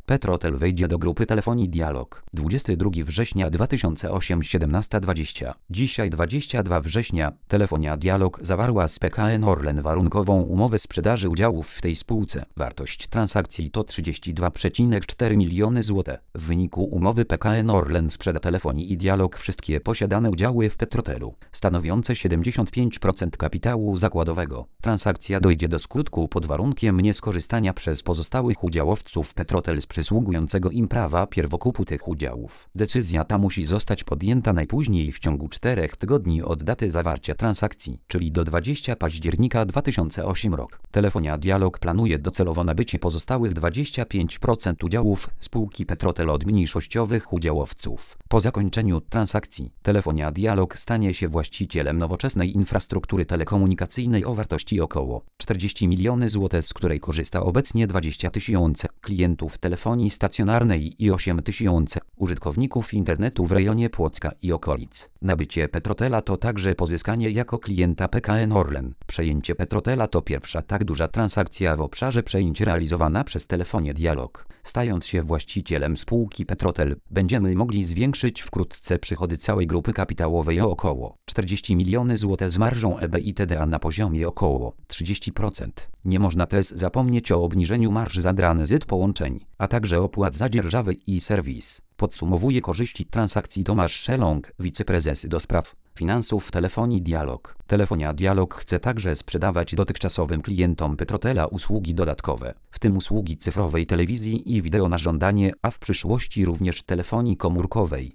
Petrotel wejdzie do grupy telefonii Dialog. 22 września 2008 17:20. Dzisiaj 22 września Telefonia Dialog zawarła z PKN Orlen warunkową umowę sprzedaży udziałów w tej spółce. Wartość transakcji to 32,4 miliony zł. W wyniku umowy PKN Orlen sprzeda Telefonii i Dialog wszystkie posiadane udziały w Petrotelu, stanowiące 75% kapitału zakładowego. Transakcja dojdzie do skutku pod warunkiem nieskorzystania przez pozostałych udziałowców Petrotel z przysługującego im prawa pierwokupu tych udziałów. Decyzja ta musi zostać podjęta najpóźniej w ciągu 4 tygodni od daty zawarcia transakcji, czyli do 20 października 2008 rok. Telefonia Dialog planuje docelowo nabycie pozostałych 25% udziałów spółki Petrotel od mniejszościowych udziałowców. Po zakończeniu transakcji Telefonia Dialog stanie się właścicielem nowoczesnej infrastruktury telekomunikacyjnej o wartości około 40 miliony zł, z której korzysta obecnie 20 tysięcy klientów telefonii stacjonarnej i 8 tysięcy użytkowników internetu w rejonie Płocka i okolic. Nabycie Petrotela to także pozyskanie jako klienta PKN Orlen. Przejęcie Petrotela to pierwsza tak duża transakcja w obszarze przejęć realizowana przez Telefonię Dialog. Stając się właścicielem spółki Petrotel, będziemy mogli zwiększyć wkrótce przychody całej grupy kapitałowej o około 40 miliony zł z marżą EBITDA na poziomie około 30%. Nie można też zapomnieć o obniżeniu marż za tranzyt połączeń, a także opłat za dzierżawę i serwis. Podsumowuje korzyści transakcji Tomasz Szelong, wiceprezes do spraw finansów Telefonii Dialog. Telefonia Dialog chce także sprzedawać dotychczasowym klientom Petrotela usługi dodatkowe, w tym usługi cyfrowej telewizji i wideo na żądanie, a w przyszłości również telefonii komórkowej.